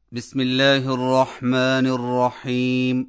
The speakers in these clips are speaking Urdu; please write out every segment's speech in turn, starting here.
بسم اللہ الرحمن الرحیم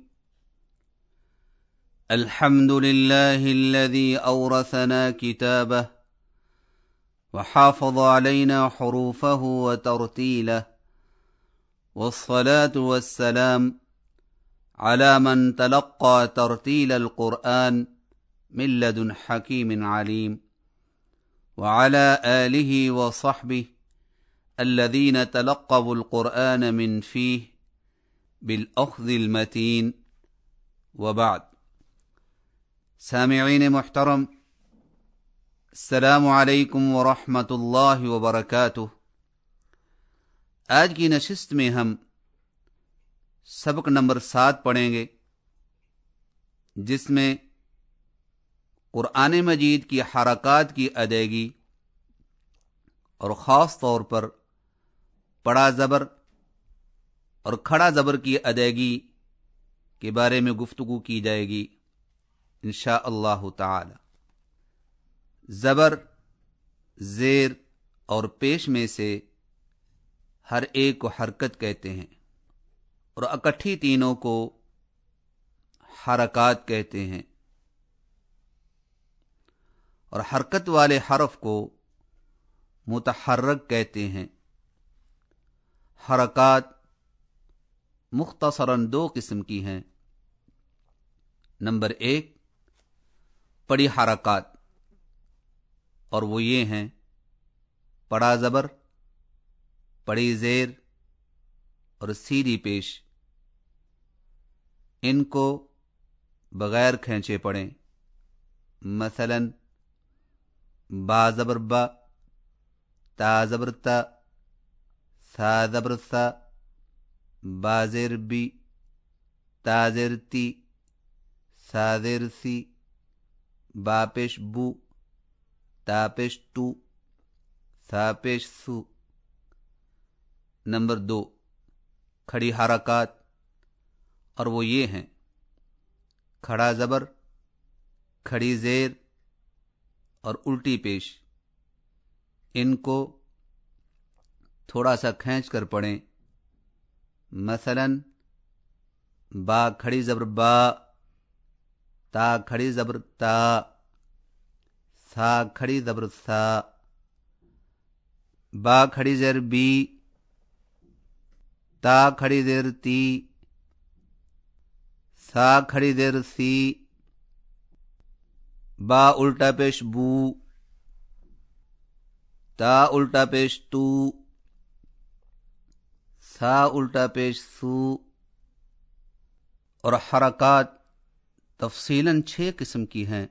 الحمد للہ الذي اورثنا کتابه وحافظ علينا حروفه وترتيله والصلاة والسلام على من تلقى ترتيل القرآن من لدن حكيم عليم وعلى آله وصحبه الذين تلقوا القرآن من فيه بالأخذ المتين وبعد. سامعین محترم، السلام علیکم ورحمۃ اللہ وبرکاتہ. آج کی نشست میں ہم سبق نمبر 7 پڑھیں گے، جس میں قرآن مجید کی حرکات کی ادائیگی اور خاص طور پر پڑا زبر اور کھڑا زبر کی ادائیگی کے بارے میں گفتگو کی جائے گی انشاء اللہ تعالی. زبر، زیر اور پیش میں سے ہر ایک کو حرکت کہتے ہیں اور اکٹھی تینوں کو حرکات کہتے ہیں، اور حرکت والے حرف کو متحرک کہتے ہیں. حرکات مختصراً 2 قسم کی ہیں. نمبر 1 پڑی حرکات، اور وہ یہ ہیں: پڑا زبر، پڑی زیر اور سیدھی پیش. ان کو بغیر کھینچے پڑھیں. مثلا با زبر با، تا زبر تا، سا زبر سا، با زیر بی، تا زیر تی، سا زیر سی، با پیش بو، تا پیش تو، سا پیش سو. نمبر 2 کھڑی حرکات، اور وہ یہ ہیں: کھڑا زبر، کھڑی زیر اور الٹی پیش. ان کو تھوڑا سا کھینچ کر پڑھیں. مثلا با کھڑی زبر با، تا کھڑی زبر تا، سا کھڑی زبر سا، با کھڑی زیر بی، تا کھڑی زیر تی، سا کھڑی زیر سی، با الٹا پیش بو، تا الٹا پیش تو، سا الٹا پیش سو. اور حرکات تفصیلاً 6 قسم کی ہیں.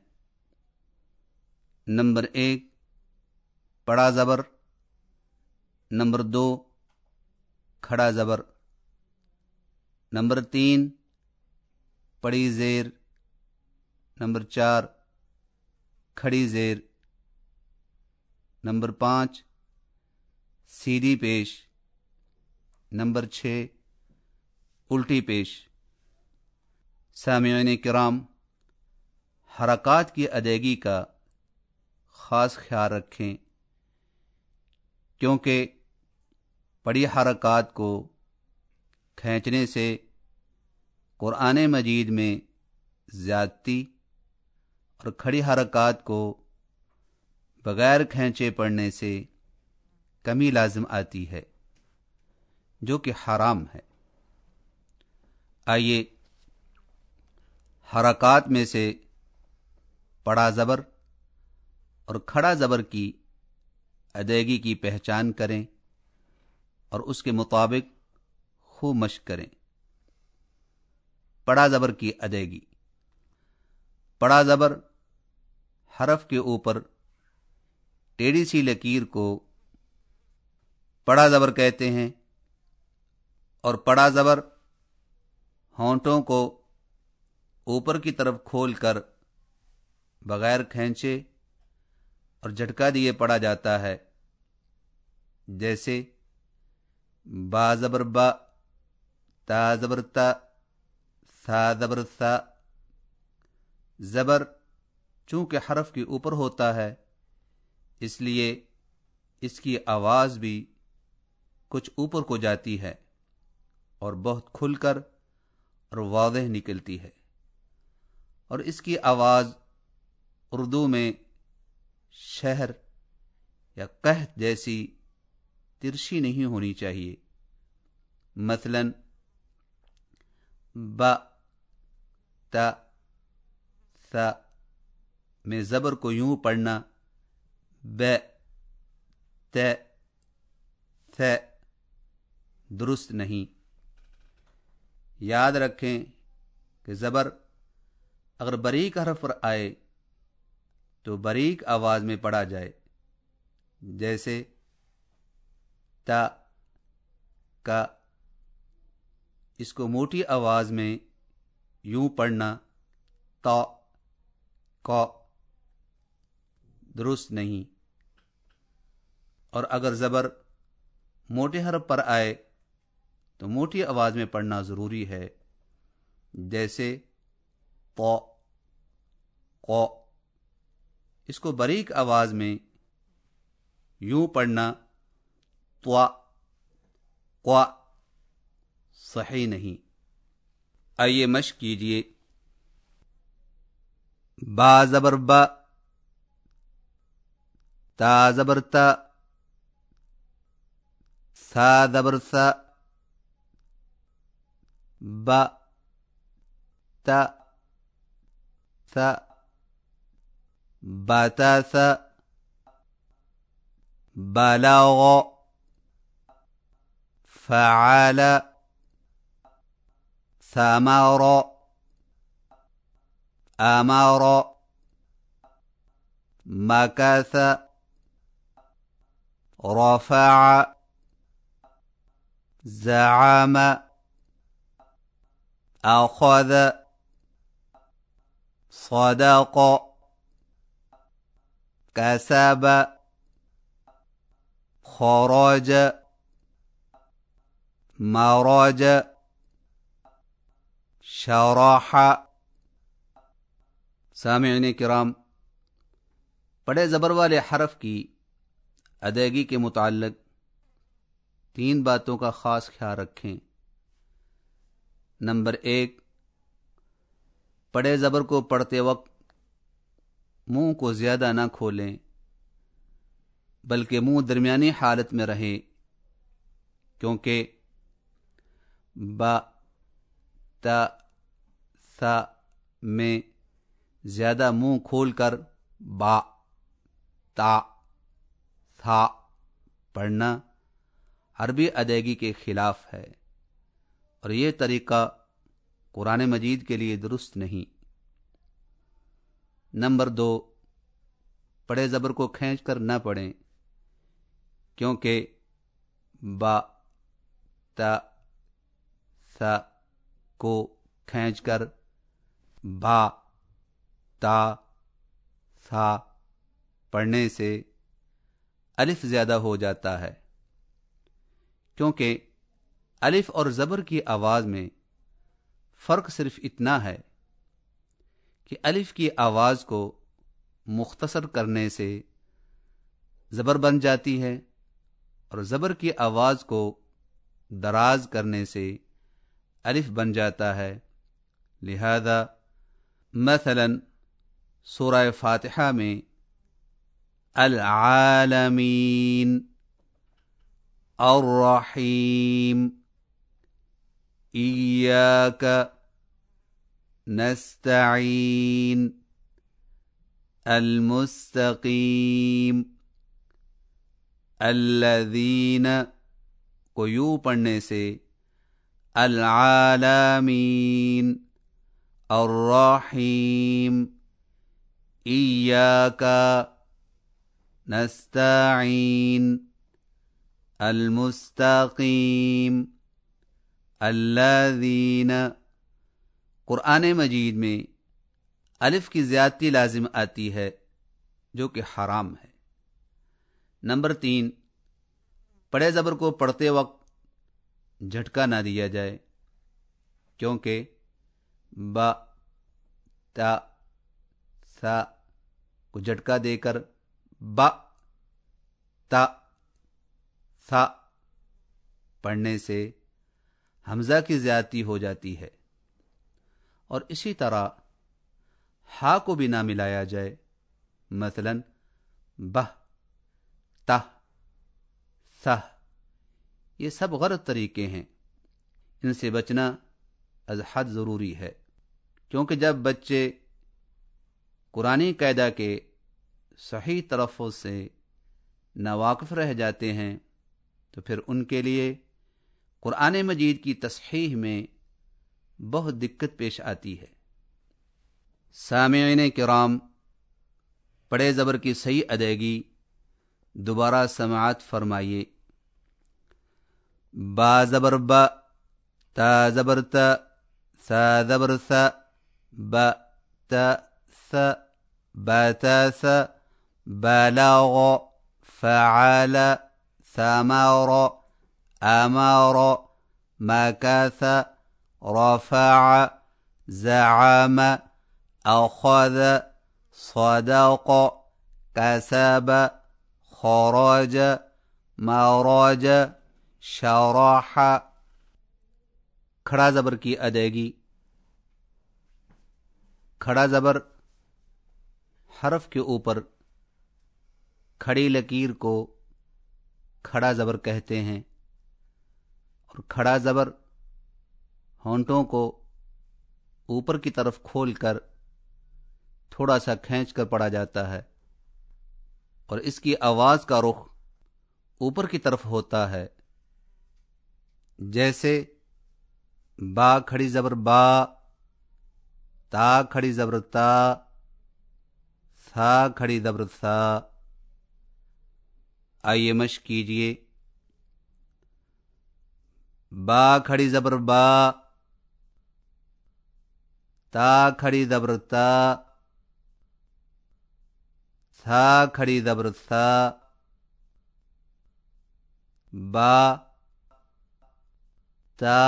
نمبر 1 پڑا زبر، نمبر 2 کھڑا زبر، نمبر 3 پڑی زیر، نمبر 4 کھڑی زیر، نمبر 5 سیدھی پیش، نمبر 6 الٹی پیش. سامعین کرام، حرکات کی ادائیگی کا خاص خیال رکھیں، کیونکہ پڑی حرکات کو کھینچنے سے قرآن مجید میں زیادتی، اور کھڑی حرکات کو بغیر کھینچے پڑھنے سے کمی لازم آتی ہے، جو کہ حرام ہے. آئیے حرکات میں سے پڑا زبر اور کھڑا زبر کی ادائیگی کی پہچان کریں اور اس کے مطابق خوب مشق کریں. پڑا زبر کی ادائیگی. پڑا زبر حرف کے اوپر ٹیڑھی سی لکیر کو پڑا زبر کہتے ہیں، اور پڑا زبر ہونٹوں کو اوپر کی طرف کھول کر بغیر کھینچے اور جھٹکا دیے پڑھا جاتا ہے. جیسے با زبر با، تا زبر تا، سا زبر سا. زبر چونکہ حرف کے اوپر ہوتا ہے، اس لیے اس کی آواز بھی کچھ اوپر کو جاتی ہے. اور بہت کھل کر اور واضح نکلتی ہے، اور اس کی آواز اردو میں شہر یا قحط جیسی ترشی نہیں ہونی چاہیے۔ مثلا ب تا ثا میں زبر کو یوں پڑھنا، ب ت ث، درست نہیں۔ یاد رکھیں کہ زبر اگر باریک حرف پر آئے تو باریک آواز میں پڑھا جائے، جیسے تا کا، اس کو موٹی آواز میں یوں پڑھنا، تا کا، درست نہیں۔ اور اگر زبر موٹے حرف پر آئے تو موٹی آواز میں پڑھنا ضروری ہے، جیسے قا قا، اس کو باریک آواز میں یوں پڑھنا، طوا قوا، صحیح نہیں۔ آئیے مشق کیجئے۔ با زبر با، تا زبر تا، ثا زبر ثا، با تا ثا، باتا ثا، بلغ، فعل، ثمر، امر، مكث، رفع، زعم، اخذ، صدق، كسب، خرج، مرج، شرح۔ سامعین کرام، بڑے زبر والے حرف کی ادائیگی کے متعلق 3 باتوں کا خاص خیال رکھیں۔ نمبر 1، بڑے زبر کو پڑھتے وقت منہ کو زیادہ نہ کھولیں، بلکہ منہ درمیانی حالت میں رہے، کیونکہ با تا ثا میں زیادہ منہ کھول کر با تا ثا پڑھنا عربی ادائیگی کے خلاف ہے، اور یہ طریقہ قرآن مجید کے لیے درست نہیں۔ نمبر 2، بڑے زبر کو کھینچ کر نہ پڑھیں، کیونکہ با تا ثا کو کھینچ کر با تا ثا پڑھنے سے الف زیادہ ہو جاتا ہے، کیونکہ الف اور زبر کی آواز میں فرق صرف اتنا ہے کہ الف کی آواز کو مختصر کرنے سے زبر بن جاتی ہے، اور زبر کی آواز کو دراز کرنے سے الف بن جاتا ہے۔ لہذا مثلا سورہ فاتحہ میں العالمین، الرحیم، ایاک نستعین، المستقیم، الذین کو یوں پڑھنے سے العالمین، الرحیم، ایاک نستعین، المستقیم، الذین، قرآن مجید میں الف کی زیادتی لازم آتی ہے، جو کہ حرام ہے۔ نمبر 3، بڑے زبر کو پڑھتے وقت جھٹکا نہ دیا جائے، کیونکہ با تا ثا کو جھٹکا دے کر با تا ثا پڑھنے سے حمزہ کی زیادتی ہو جاتی ہے، اور اسی طرح ہا کو بھی نہ ملایا جائے، مثلا بہ، تہ، سہ، یہ سب غلط طریقے ہیں، ان سے بچنا از حد ضروری ہے، کیونکہ جب بچے قرآنی قاعدہ کے صحیح تلفظ سے ناواقف رہ جاتے ہیں تو پھر ان کے لیے قرآن مجید کی تصحیح میں بہت دقت پیش آتی ہے۔ سامعین کرام، پڑے زبر کی صحیح ادائیگی دوبارہ سماعت فرمائیے۔ با زبر با، تا زبر تا، سا زبر سا، با تا سا، با تا سا، بلغ، فعل، ثمر، امر، مكث، رفع، زعم، اخذ، صدق، كسب، خرج، مرج، شرح۔ کھڑا زبر کی ادائیگی۔ کھڑا زبر حرف کے اوپر کھڑی لکیر کو کھڑا زبر کہتے ہیں، اور کھڑا زبر ہونٹوں کو اوپر کی طرف کھول کر تھوڑا سا کھینچ کر پڑھا جاتا ہے، اور اس کی آواز کا رخ اوپر کی طرف ہوتا ہے، جیسے با کھڑی زبر با، تا کھڑی زبر تا، سا کھڑی زبر سا۔ آئیے مشق کیجئے۔ با کھڑی زبر با، تا کھڑی زبر تا، سا کھڑی زبر سا، با، تا،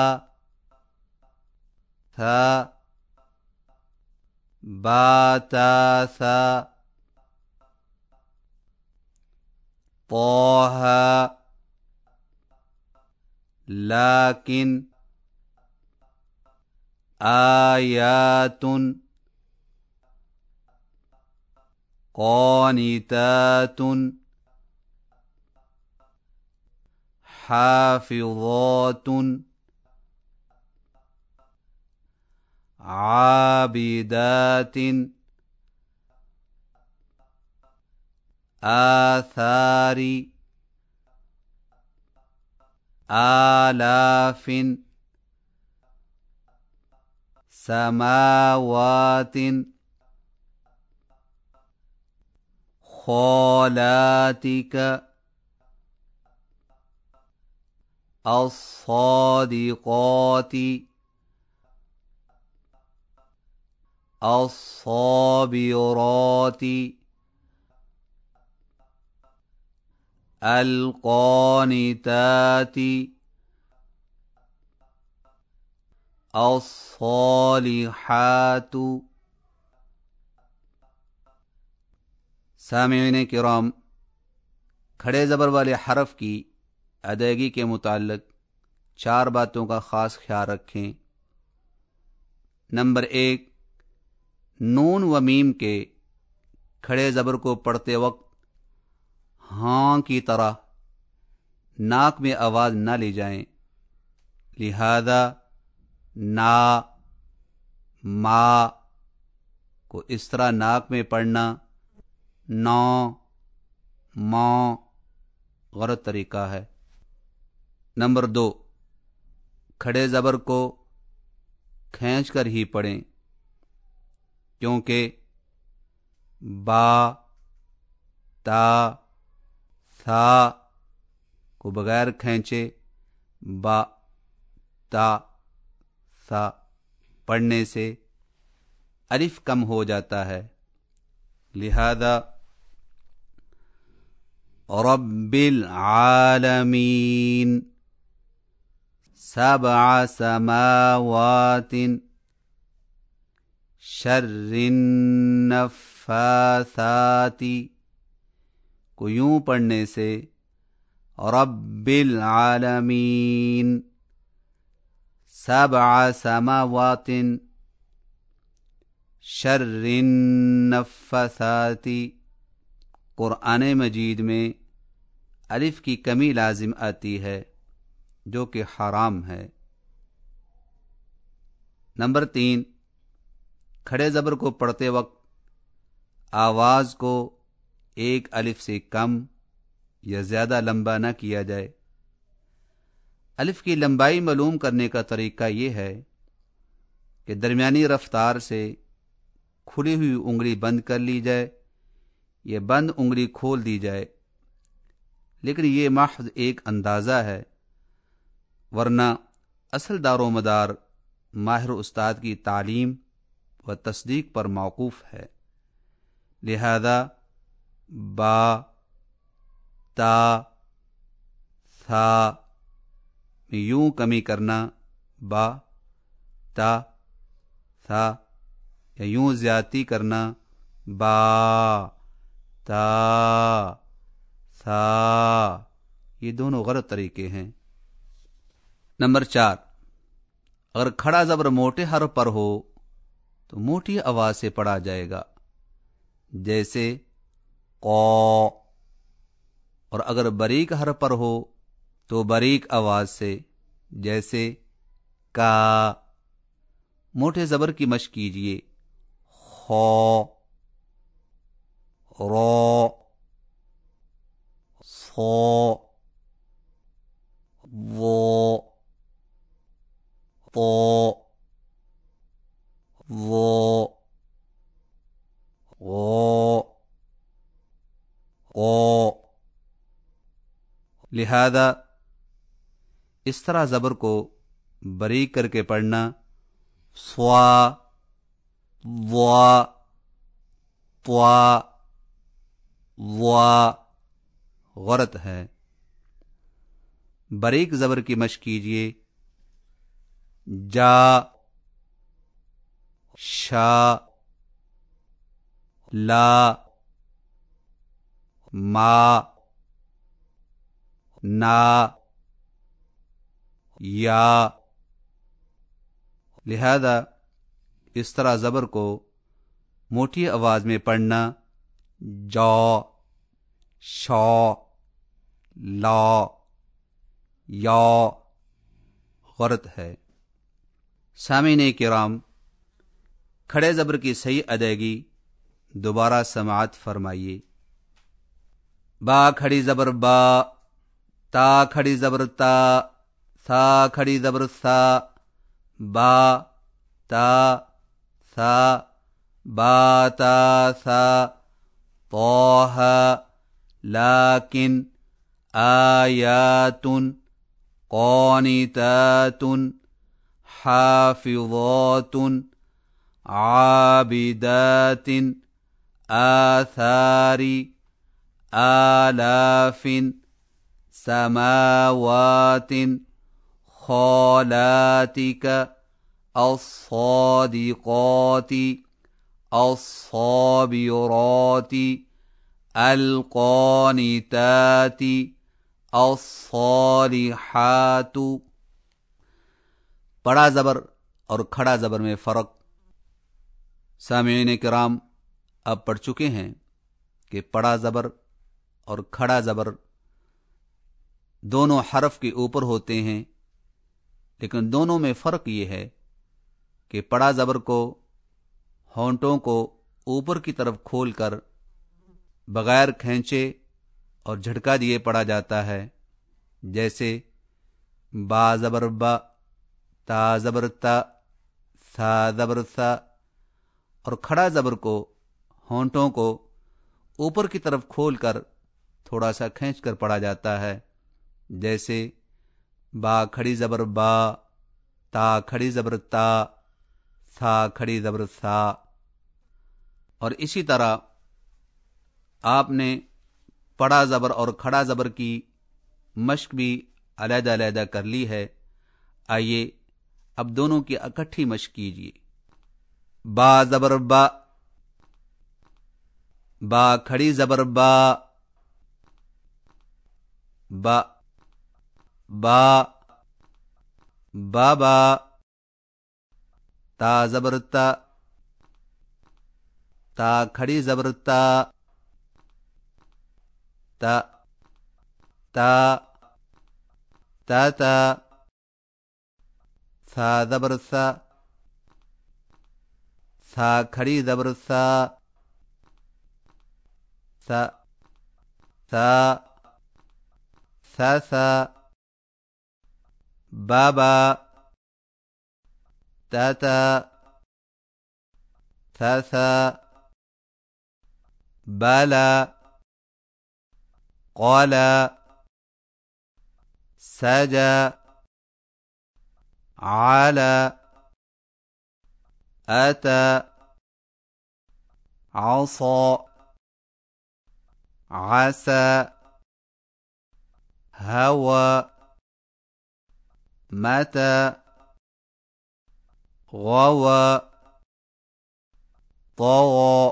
سا، با تا سا۔ طه، لیکن، آیات، قانتات، حافظات، عابدات، آثار، آلاف، سماوات، خالاتك، الصادقات، الصابرات، القانتات، الصالحات۔ سامعین کرام، کھڑے زبر والے حرف کی ادائیگی کے متعلق 4 باتوں کا خاص خیال رکھیں۔ نمبر 1، نون و میم کے کھڑے زبر کو پڑھتے وقت ہاں کی طرح ناک میں آواز نہ لی جائیں، لہذا نا، ما کو اس طرح ناک میں پڑھنا، نو، مو غلط طریقہ ہے۔ نمبر 2، کھڑے زبر کو کھینچ کر ہی پڑھیں، کیونکہ با، تا، سا کو بغیر کھینچے با، تا، سا پڑھنے سے الف کم ہو جاتا ہے، لہذا رب العالمین، 7 سماوات، شر النفاثات کو یوں پڑھنے سے رب العالمین سبع سماوات شر النفثات، قرآن مجید میں الف کی کمی لازم آتی ہے جو کہ حرام ہے۔ نمبر 3، کھڑے زبر کو پڑھتے وقت آواز کو ایک الف سے کم یا زیادہ لمبا نہ کیا جائے۔ الف کی لمبائی معلوم کرنے کا طریقہ یہ ہے کہ درمیانی رفتار سے کھلی ہوئی انگلی بند کر لی جائے یا بند انگلی کھول دی جائے، لیکن یہ محض ایک اندازہ ہے، ورنہ اصل دار و مدار ماہر استاد کی تعلیم و تصدیق پر موقوف ہے۔ لہذا با، تا، ثا میں یوں کمی کرنا با، تا، ثا، یا یوں زیادتی کرنا با، تا، ثا، یہ دونوں غلط طریقے ہیں۔ نمبر 4، اگر کھڑا زبر موٹے حرف پر ہو تو موٹی آواز سے پڑھا جائے گا، جیسے قو، اور اگر باریک حرف پر ہو تو باریک آواز سے، جیسے کا۔ موٹے زبر کی مشق کیجیے، خو، رو، صو، وہ، تو، وہ، غو، او۔ لہذا اس طرح زبر کو باریک کر کے پڑھنا سوا، وا، طوا، وا غلط ہے۔ باریک زبر کی مشق کیجیے، جا، شا، لا، ما، نا، یا۔ لہذا اس طرح زبر کو موٹی آواز میں پڑھنا جو، شو، لا، یا غلط ہے۔ سامعین کرام، کھڑے زبر کی صحیح ادائیگی دوبارہ سماعت فرمائیے۔ با کھڑی زبر با، تا کھڑی زبر تا، ثا کھڑی زبر ثا، با، تا، ثا، با، تا، ثا، طہ، لیکن، آیات، قانتات، حافظات، عابدات، آثار، آلاف، سماوات، خالاتک، الصادقات، الصابرات، القانتات، الصالحات۔ بڑا زبر اور کھڑا زبر میں فرق سامعین کرام اب پڑھ چکے ہیں کہ بڑا زبر اور کھڑا زبر دونوں حرف کے اوپر ہوتے ہیں، لیکن دونوں میں فرق یہ ہے کہ بڑا زبر کو ہونٹوں کو اوپر کی طرف کھول کر بغیر کھینچے اور جھٹکا دیے پڑھا جاتا ہے، جیسے با زبر با، تا زبر تا، ثا زبر ثا۔ اور کھڑا زبر کو ہونٹوں کو اوپر کی طرف کھول کر تھوڑا سا کھینچ کر پڑھا جاتا ہے، جیسے با کھڑی زبر با، تا کھڑی زبر تا، ثا کھڑی زبر ثا۔ اور اسی طرح آپ نے بڑا زبر اور کھڑا زبر کی مشق بھی علیحدہ علیحدہ کر لی ہے۔ آئیے اب دونوں کی اکٹھی مشق کیجیے۔ با زبر با، با کھڑی زبر با، با، با، بابا، تا زبر تا، تا کھڑی زبر تا، تا تا تا تا، ثا زبر ثا، ثا کھڑی زبر ثا، ثا ثا ثا ثا، بابا تا تا، ثا ثا، بالا قالا، سجا عالا، آتا عصا، عسى هوى، متى غوى، طغى۔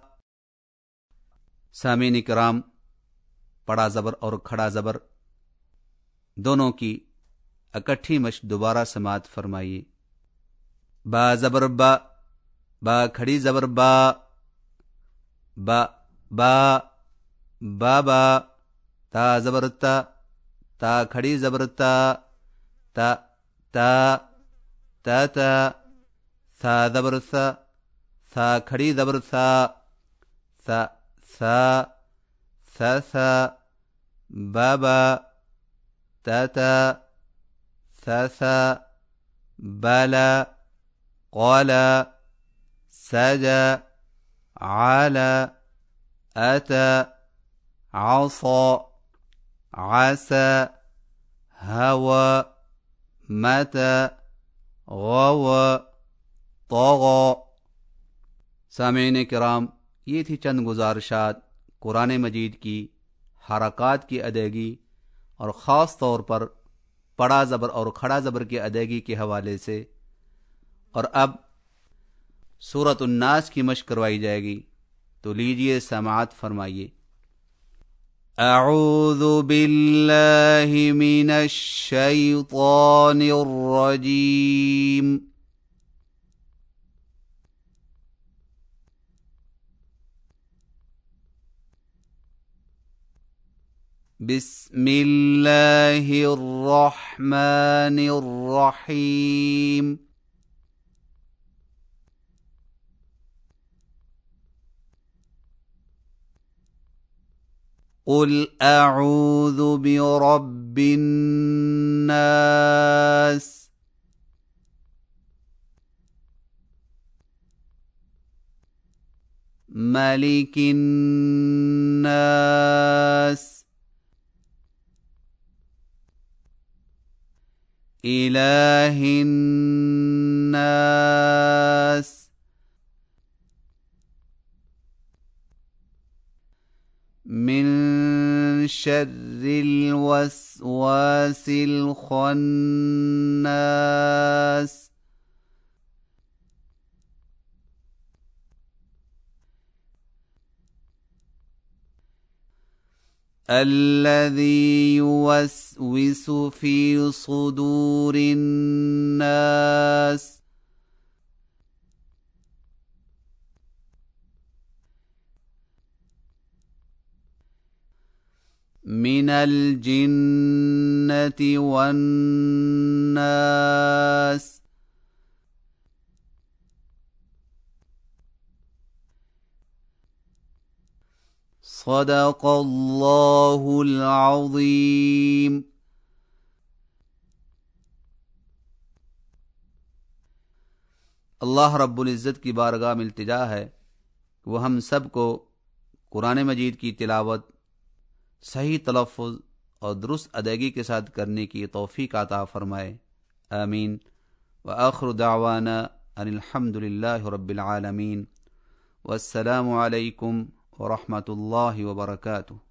سامعین کرام، بڑا زبر اور کھڑا زبر دونوں کی اکٹھی مشق دوبارہ سماعت فرمائیے۔ با زبر با، با کھڑی زبر با، با با بابا، تا زبر تا، تا کھڑی زبر تا، تا تا تا تا، ثا زبر ثا، ثا کھڑی زبر ثا، ثا ثا ثا ثا، بابا تا تا، ثا ثا، بالا قالا، سجا عالا، آتا عصا، عسى هوى، متى غوى، طغى۔ سامعین کرام، یہ تھی چند گزارشات قرآن مجید کی حرکات کی ادائیگی اور خاص طور پر بڑا زبر اور کھڑا زبر کی ادائیگی کے حوالے سے، اور اب سورۃ الناس کی مشق کروائی جائے گی، تو لیجئے سماعت فرمائیے۔ اعوذ باللہ من الشیطان الرجیم، بسم اللہ الرحمن الرحیم، قل اعوذ برب الناس، ملک الناس، الہ الناس، من شر الوسواس الخناس، الذي يوسوس في صدور الناس، من الجنة والناس۔ صدق اللہ العظیم۔ اللہ رب العزت کی بارگاہ میں التجا ہے کہ وہ ہم سب کو قرآن مجید کی تلاوت صحیح تلفظ اور درست ادائیگی کے ساتھ کرنے کی توفیق عطا فرمائے، آمین۔ وآخر دعوانا ان الحمد للہ رب العالمین، والسلام علیکم ورحمۃ اللہ وبرکاتہ۔